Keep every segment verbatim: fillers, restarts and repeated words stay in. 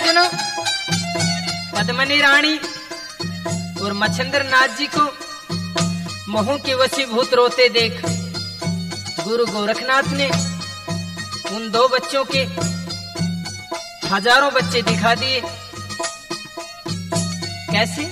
सुनो, पद्मनी रानी और मच्छिंद्र नाथ जी को मोह के वशीभूत रोते देख गुरु गोरखनाथ ने उन दो बच्चों के हजारों बच्चे दिखा दिए। कैसे?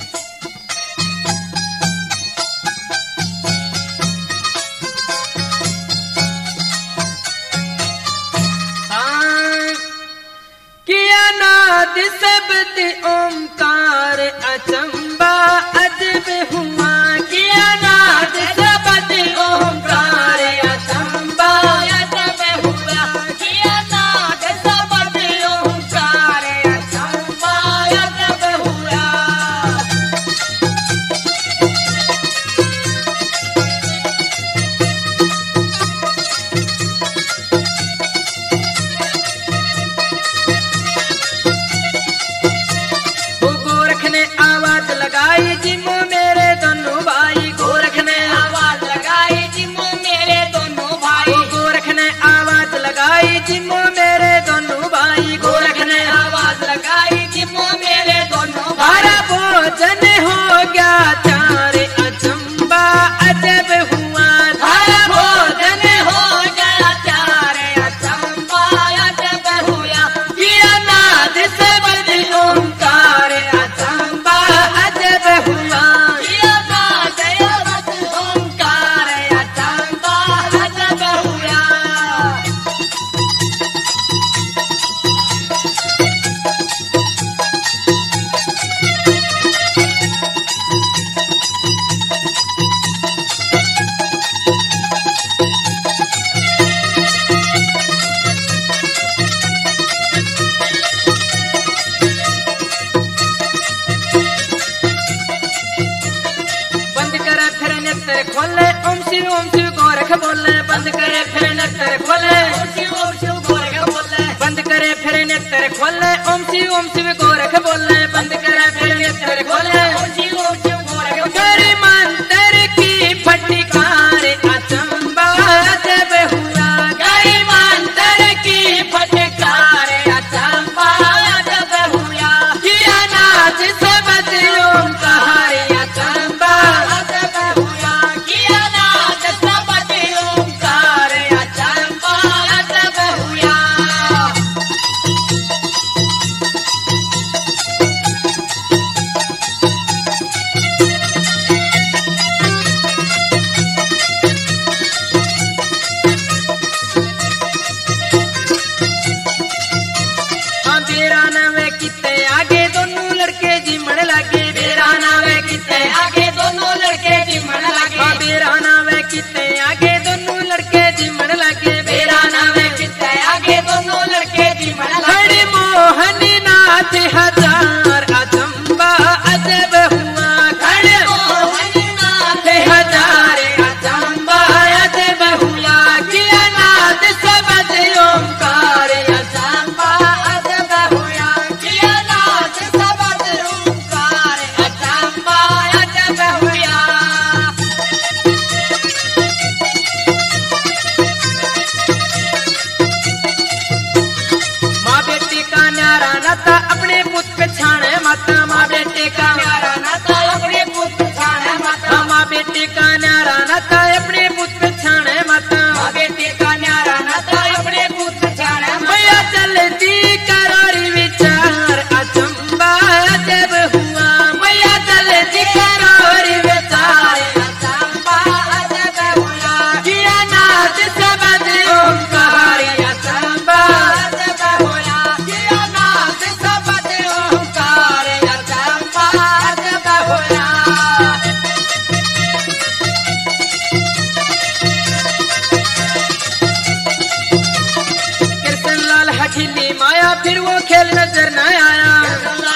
किया नाद शब्द ओंकार अचंबा अजब हुआ, किया नाद शब्द ओंकार अचंबा अजब हुआ, किया नाद शब्द ओंकार अचंबा अजब हुआ। जिमो मेरे दोनों भाई, गोरख ने आवाज लगाई जिमो मेरे दोनों भाई, गोरख ने आवाज लगाई जिमो मेरे दोनों भाई, गोरख ने आवाज लगाई जिमो मेरे दोनों भाई। भोजन हो गया चार अचंबा अजब हुआ, धारा भोजन हो गया चार अचंबा अजब हुआ, किया नाद शब्द ओंकार अचंबा अजब हुआ, किया नाद शब्द ओंकार अचंबा अजब हुआ। बंद करे फिर नेत्र खोले ओम शिव ओम शिव गोरख बोले, बंद करे फिर नेत्र खोले ओम शिव ओम शिव गोरख बोले, बंद करे फिर नेत्र खोले ओम शिव ओम शिव गोरख बोले, बंद करे फिर नेत्र खोले ओम शिव ओम शिव गोरख बोले। मंत्र की फटकार अचंबा अजब हुआ, गई मंत्र की फटकार अचंबा अजब हुआ, किया नाद शब्द ओंकार अचंबा अजब हुआ, किया नाद शब्द ओंकार अचंबा अजब हुआ। हाँ बेरा नवे किते आगे दोनों लड़के जिमण लगे, बेरा नवे किते आगे दोनों लड़के जिमण लगे, हाँ बेरा नवे किते आगे दोनों लड़के जिमण लगे, बेरा नवे किते आगे दोनों लड़के जिमण लगे। हरि मोहनी नाथ हजार अचंबा अजब हुआ, हरि मोहनी नाथ हजार अचंबा अजब हुआ, किया नाद शब्द ओंकार अचंबा अजब हुआ, किया नाद शब्द ओंकार अचंबा अजब हुआ। माँ बेटी का न्यारा नाता अपने पुत पे छाने माता, माँ बेटी का न्यारा नाता अपने पुत पे छाने माता, माँ बेटी का न्यारा नाता अपने पुत पे छाने माता, माँ बेटी का न्यारा नाता अपने पुत पे छाने माता। भैया चलती करारी विचार अचंबा अजब हुआ, भैया चलती करारी विचार अचंबा अजब हुआ, किया नाद शब्द ओंकार अचंबा अजब हुआ, किया नाद शब्द ओंकार अचंबा अजब हुआ। कृष्ण लाल हठीली माया फिर वो खेल नजर न आया,